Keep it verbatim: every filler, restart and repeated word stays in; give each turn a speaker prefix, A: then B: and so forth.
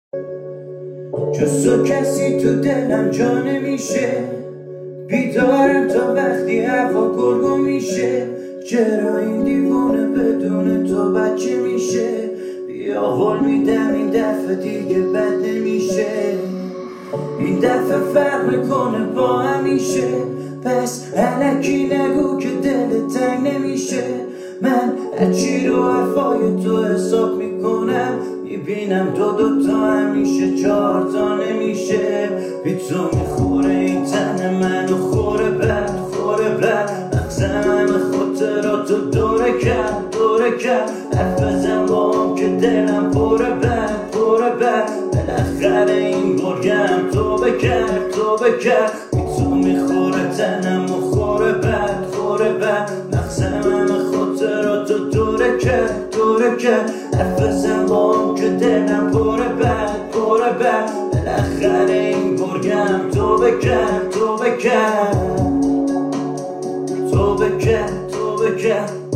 A: جز تو کسی تو دلم جا نمیشه، بیدارم تا وقتی هوا گرگو میشه. چرا این دیوانه بدون تو بچه میشه؟ بیا قول میدم این دفعه دیگه بد نمیشه، این دفعه فرق میکنه با همیشه. پس الکی نگو که دل تنگ نمیشه، من هرچی رو حرفای تو حساب میکنم، میبینم دو دو تا همیشه چهار تا نمیشه. بی تو میخوره این تن منو خوره بد خوره بد، مغزم همه خاطراتو دوره کرد دوره کرد. حرف بزن با هم که دلم پره بد پره بد، بالاخره این گرگم تو بکرد تو بکرد. بی تو میخوره تنم و خوره بد خوره بد، مغزم همه خاطراتو دوره کرد دوره کرد. حرف بزن با هم که دلم پره بد پره بد، بالاخره این گرگم تو بکرد تو بکرد تو بکرد تو بکرد.